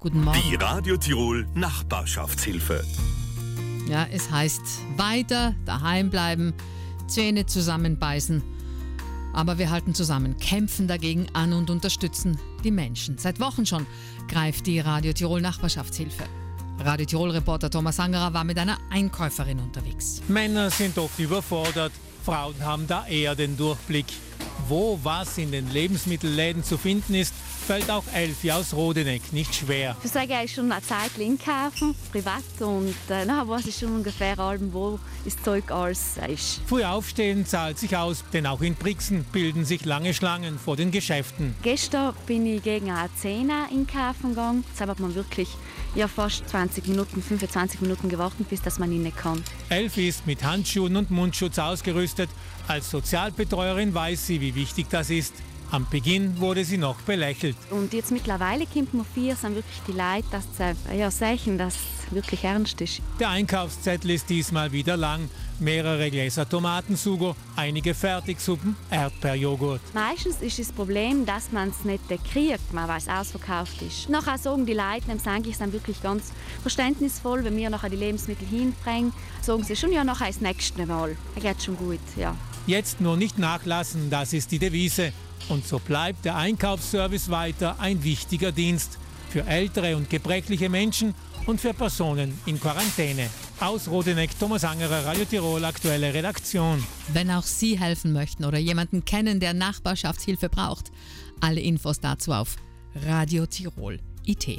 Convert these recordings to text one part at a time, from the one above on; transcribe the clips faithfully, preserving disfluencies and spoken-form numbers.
Guten Morgen. Die Radio Tirol Nachbarschaftshilfe. Ja, es heißt weiter daheim bleiben, Zähne zusammenbeißen. Aber wir halten zusammen, kämpfen dagegen an und unterstützen die Menschen. Seit Wochen schon greift die Radio Tirol Nachbarschaftshilfe. Radio Tirol-Reporter Thomas Angerer war mit einer Einkäuferin unterwegs. Männer sind oft überfordert, Frauen haben da eher den Durchblick. Wo was in den Lebensmittelläden zu finden ist, fällt auch Elfi aus Rodeneck nicht schwer. Ich sage eigentlich schon eine Zeit einkaufen, privat, und äh, nachher weiß ich schon ungefähr, wo das Zeug alles ist. Früh aufstehen zahlt sich aus, denn auch in Brixen bilden sich lange Schlangen vor den Geschäften. Gestern bin ich gegen eine zehn einkaufen gegangen. Jetzt hat man wirklich ja, fast zwanzig Minuten, fünfundzwanzig Minuten gewartet, bis dass man rein kann. Elfi ist mit Handschuhen und Mundschutz ausgerüstet. Als Sozialbetreuerin weiß sie, wie wichtig das ist. Am Beginn wurde sie noch belächelt. Und jetzt mittlerweile kommt man vier, sind wirklich die Leute, dass sie ja, sehen, dass es wirklich ernst ist. Der Einkaufszettel ist diesmal wieder lang. Mehrere Gläser Tomatensugo, einige Fertigsuppen, Erdbeerjoghurt. Meistens ist das Problem, dass man es nicht kriegt, weil es ausverkauft ist. Nachher sagen die Leute, dann sage ich, sind wirklich ganz verständnisvoll, wenn wir nachher die Lebensmittel hinbringen. Sagen sie schon, ja, nachher das nächste Mal. Das geht schon gut, ja. Jetzt nur nicht nachlassen, das ist die Devise. Und so bleibt der Einkaufsservice weiter ein wichtiger Dienst für ältere und gebrechliche Menschen und für Personen in Quarantäne. Aus Rodeneck, Thomas Angerer, Radio Tirol, aktuelle Redaktion. Wenn auch Sie helfen möchten oder jemanden kennen, der Nachbarschaftshilfe braucht, alle Infos dazu auf Radio Tirol punkt I T.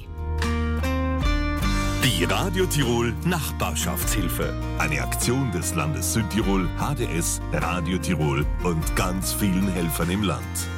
Die Radio Tirol Nachbarschaftshilfe. Eine Aktion des Landes Südtirol, H D S, Radio Tirol und ganz vielen Helfern im Land.